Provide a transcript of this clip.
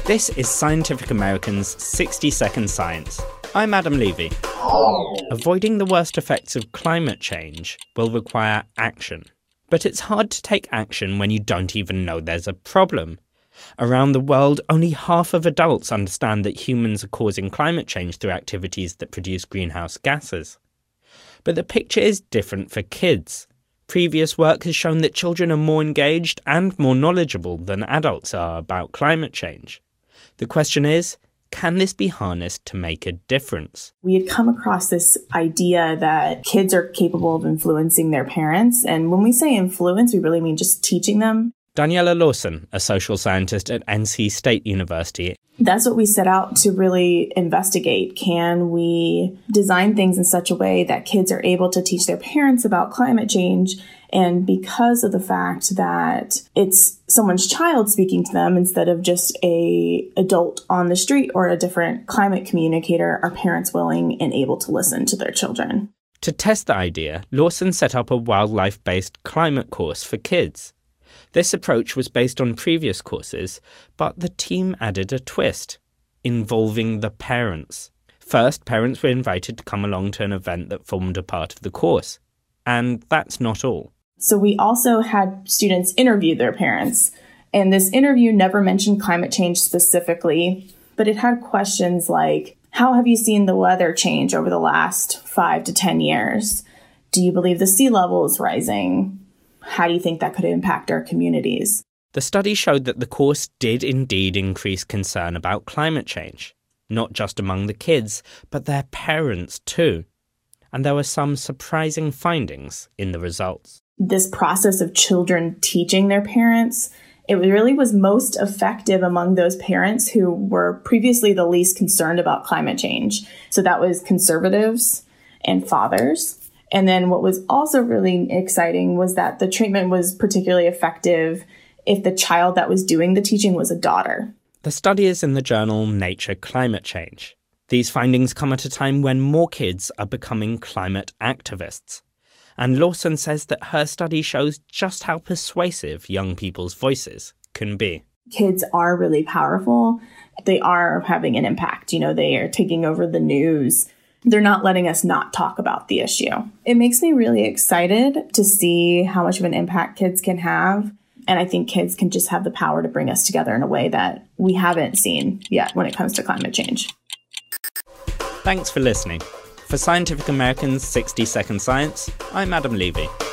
This is Scientific American's 60-Second Science. I'm Adam Levy. Avoiding the worst effects of climate change will require action. But it's hard to take action when you don't even know there's a problem. Around the world, only half of adults understand that humans are causing climate change through activities that produce greenhouse gases. But the picture is different for kids. Previous work has shown that children are more engaged and more knowledgeable than adults are about climate change. The question is, can this be harnessed to make a difference? We had come across this idea that kids are capable of influencing their parents. And when we say influence, we really mean just teaching them. Daniela Lawson, a social scientist at NC State University. That's what we set out to really investigate. Can we design things in such a way that kids are able to teach their parents about climate change? And because of the fact that it's someone's child speaking to them instead of just an adult on the street or a different climate communicator, are parents willing and able to listen to their children? To test the idea, Lawson set up a wildlife-based climate course for kids. This approach was based on previous courses, but the team added a twist, involving the parents. First, parents were invited to come along to an event that formed a part of the course. And that's not all. So we also had students interview their parents. And this interview never mentioned climate change specifically, but it had questions like, how have you seen the weather change over the last 5 to 10 years? Do you believe the sea level is rising? How do you think that could impact our communities? The study showed that the course did indeed increase concern about climate change, not just among the kids, but their parents too. And there were some surprising findings in the results. This process of children teaching their parents, it really was most effective among those parents who were previously the least concerned about climate change. So that was conservatives and fathers. And then what was also really exciting was that the treatment was particularly effective if the child that was doing the teaching was a daughter. The study is in the journal Nature Climate Change. These findings come at a time when more kids are becoming climate activists. And Lawson says that her study shows just how persuasive young people's voices can be. Kids are really powerful. They are having an impact. They are taking over the news. They're not letting us not talk about the issue. It makes me really excited to see how much of an impact kids can have. And I think kids can just have the power to bring us together in a way that we haven't seen yet when it comes to climate change. Thanks for listening. For Scientific American's 60-Second Science, I'm Adam Levy.